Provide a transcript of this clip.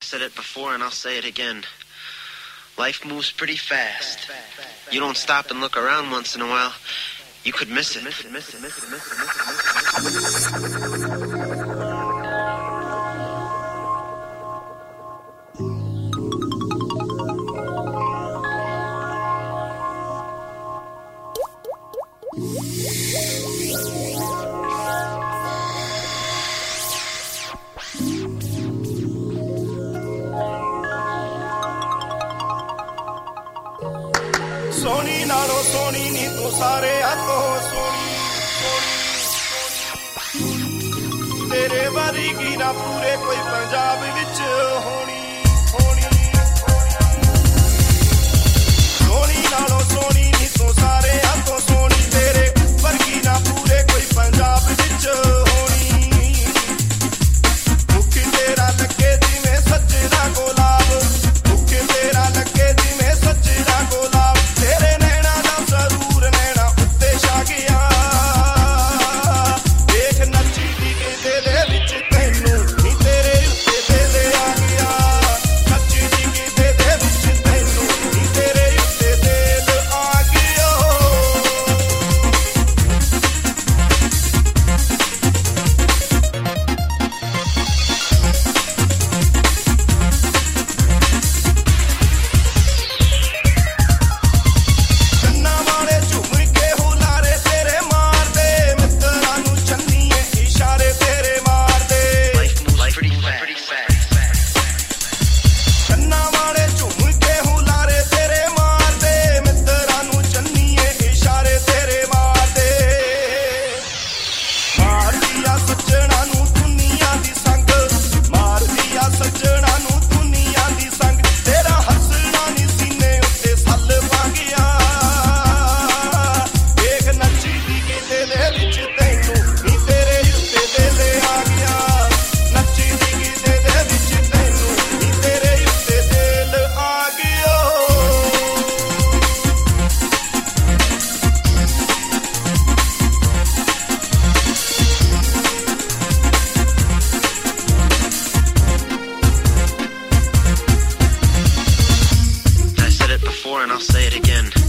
Said it before and I'll say it again. Life moves pretty fast. You don't stop and look around once in a while, you could miss it. ਸੋਹਣੀ ਨਾਲੋਂ ਸੋਹਣੀ ਨੀ ਤੂੰ ਸਾਰਿਆਂ ਤੋਂ ਸੋਹਣੀ ਤੇਰੇ ਵਰਗੀ ਨਾ ਪੂਰੇ ਕੋਈ ਪੰਜਾਬ ਵਿੱਚ ਹੋਣੀ ਸੋਹਣੀ ਨਾਲੋਂ ਸੋਹਣੀ ਨੀ ਤੂੰ ਸਾਰਿਆਂ ਤੋਂ ਸੋਹਣੀ ਤੇਰੇ ਵਰਗੀ ਨਾ ਪੂਰੇ ਕੋਈ ਪੰਜਾਬ ਵਿੱਚ ਹੋਣੀ ਮੁੱਖ ਤੇਰਾ ਲੱਗੇ ਜਿਵੇਂ ਸੱਜਣਾ ਗੁਲਾਬ ਮੁੱਖ ਤੇਰਾ ਲੱਗੇ ਜਿਵੇਂ ਸੱਜਣਾ ਗੁਲਾਬ And I'll say it again.